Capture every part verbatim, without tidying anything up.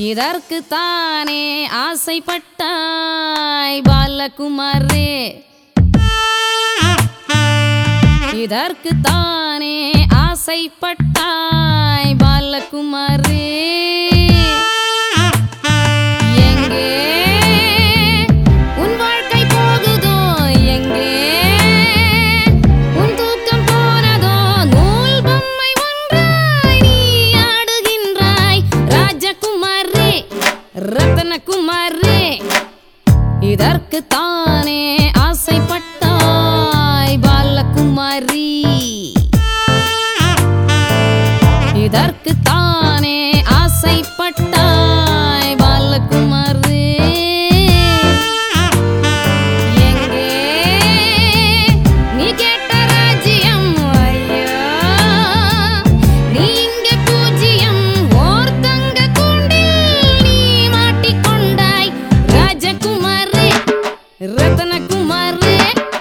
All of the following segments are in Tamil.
இதற்கு தானே ஆசைப்பட்டாய் பாலகுமாரே, இதற்கு தானே ஆசைப்பட்டாய் பாலகுமாரே. எங்கே உன் வாழ்க்கை போகுதோ, எங்கே உன் தூக்கம் போனதோ, நூல் பொம்மை ஒன்றாய் நீ ஆடுகின்றாய் ராஜகுமாரே, ரத்தனகுமாரே. இதற்கு தானே ஆசைப்பட்டாய் பாலகுமாரி, இதற்கு தானே ஆசைப்பட்டாய் பாலகுமாரே. எங்கே நீ கேட்ட ராஜ்யம், ஐயா நீ இங்கே பூஜ்யம். ஓர் தங்க கூண்டில் நீ மாட்டிக்கொண்டாய் ராஜகுமாரே, ரத்தனகுமாரே.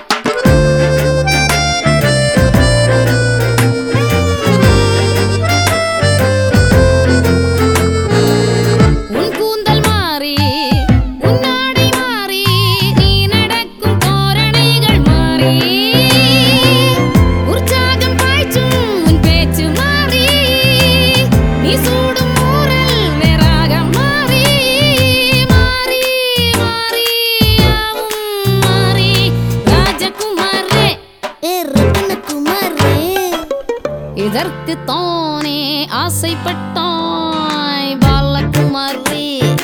உன் கூந்தல் மாறி உன் ஆடை மாறி, நீ நடக்கும் தோரணைகள் மாறி, உற்சாகம் பாய்ச்சும் உன் பேச்சு மாறி, நீ சூடும் ஊரல் வேறாக மாறி, மாறி மாறி யாவும் மாறி ராஜகுமாரே, ரத்தனகுமாரே. இதற்கு தானே ஆசைப்பட்டாய் பாலகுமாரே,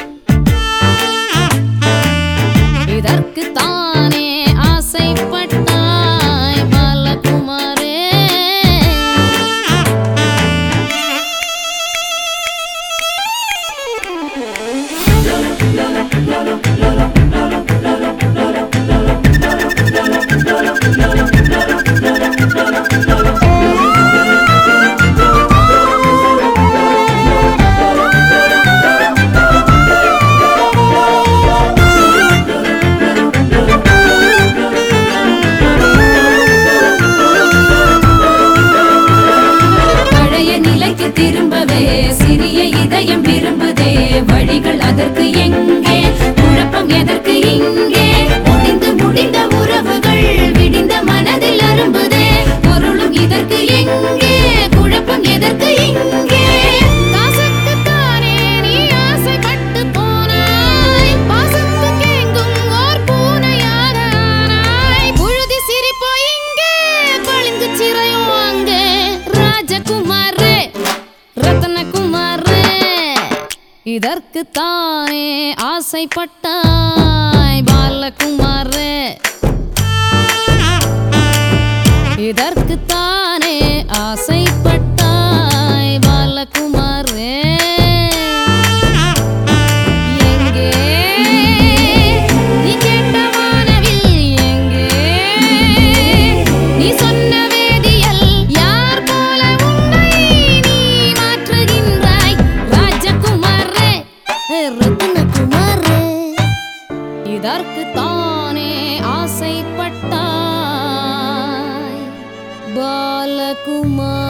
இதற்கு தானே ஆசைப்பட்டாய் பாலகுமாரே. பழைய நிலைக்கு திரும்பவே சிறிய இதயம் விரும்புதே, வழிகள் அதற்கு எங்கே, குழப்பம் எதற்கு இங்கே. முடிந்து முடிந்த உறவுகள் விடிந்த மனதில் அரும்புதே, பொருளும் இதற்கு எங்கே, குழப்பம் எதற்கு இங்கே. காசுக்குத்தானே நீ ஆசைப்பட்டு போனாய், பாசத்துக்கு எங்கும் ஓர் பூனையாக ஆனாய். புழுதி சிரிப்போ இங்கே, பளிங்கு சிறையோ அங்கே ராஜகுமாரே, ரத்தனகுமாரே. இதற்கு தானே ஆசைப்பட்டாய் பாலகுமாரே, இதற்கு தானே ஆசைப்பட்டாய் பாலகுமாரே. எங்கே நீ கேட்ட வானவில், எங்கே நீ சொன்ன வேதியல், யார் போல உன்னை நீ மாற்றுகின்றாய் ராஜகுமாரே, ரத்தனகுமாரே. இதற்கு தானே ஆசைப்பட்டாய் பாலகுமாரே.